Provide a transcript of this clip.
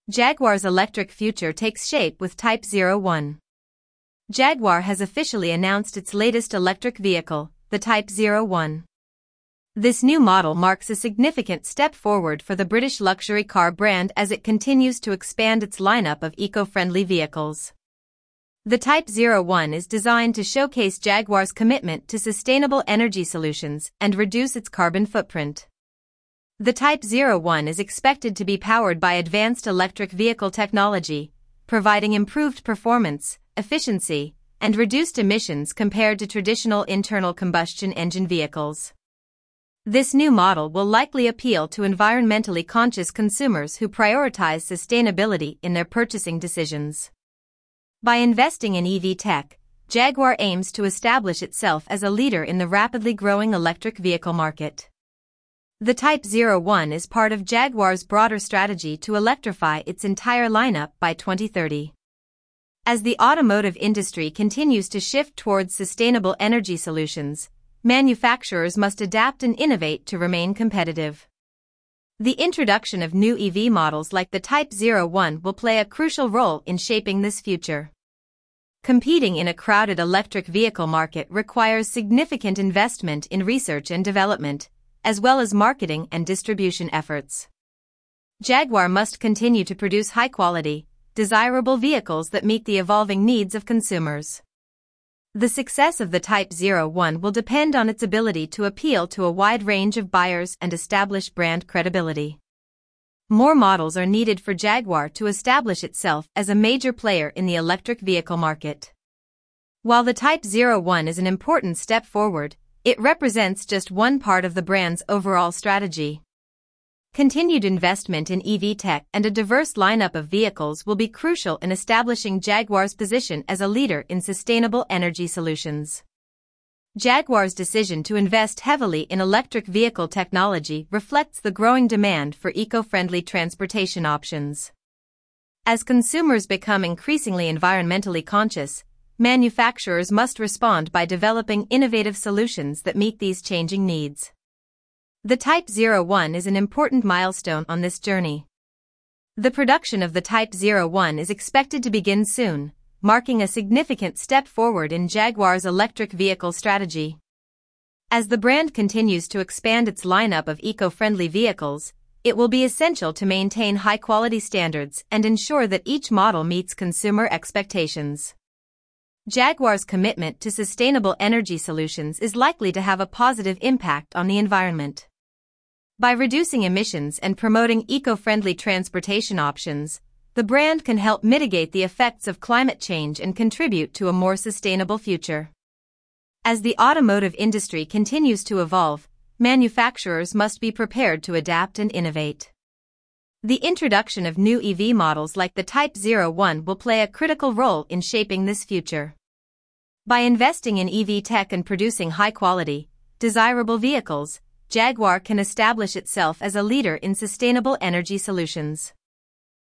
Jaguar's electric future takes shape with Type 01. Jaguar has officially announced its latest electric vehicle, the Type 01. This new model marks a significant step forward for the British luxury car brand as it continues to expand its lineup of eco-friendly vehicles. The Type 01 is designed to showcase Jaguar's commitment to sustainable energy solutions and reduce its carbon footprint. The Type 01 is expected to be powered by advanced electric vehicle technology, providing improved performance, efficiency, and reduced emissions compared to traditional internal combustion engine vehicles. This new model will likely appeal to environmentally conscious consumers who prioritize sustainability in their purchasing decisions. By investing in EV tech, Jaguar aims to establish itself as a leader in the rapidly growing electric vehicle market. The Type 01 is part of Jaguar's broader strategy to electrify its entire lineup by 2030. As the automotive industry continues to shift towards sustainable energy solutions, manufacturers must adapt and innovate to remain competitive. The introduction of new EV models like the Type 01 will play a crucial role in shaping this future. Competing in a crowded electric vehicle market requires significant investment in research and development, as well as marketing and distribution efforts. Jaguar must continue to produce high-quality, desirable vehicles that meet the evolving needs of consumers. The success of the Type 01 will depend on its ability to appeal to a wide range of buyers and establish brand credibility. More models are needed for Jaguar to establish itself as a major player in the electric vehicle market. While the Type 01 is an important step forward, it represents just one part of the brand's overall strategy. Continued investment in EV tech and a diverse lineup of vehicles will be crucial in establishing Jaguar's position as a leader in sustainable energy solutions. Jaguar's decision to invest heavily in electric vehicle technology reflects the growing demand for eco-friendly transportation options. As consumers become increasingly environmentally conscious, manufacturers must respond by developing innovative solutions that meet these changing needs. The Type 01 is an important milestone on this journey. The production of the Type 01 is expected to begin soon, marking a significant step forward in Jaguar's electric vehicle strategy. As the brand continues to expand its lineup of eco-friendly vehicles, it will be essential to maintain high-quality standards and ensure that each model meets consumer expectations. Jaguar's commitment to sustainable energy solutions is likely to have a positive impact on the environment. By reducing emissions and promoting eco-friendly transportation options, the brand can help mitigate the effects of climate change and contribute to a more sustainable future. As the automotive industry continues to evolve, manufacturers must be prepared to adapt and innovate. The introduction of new EV models like the Type 01 will play a critical role in shaping this future. By investing in EV tech and producing high-quality, desirable vehicles, Jaguar can establish itself as a leader in sustainable energy solutions.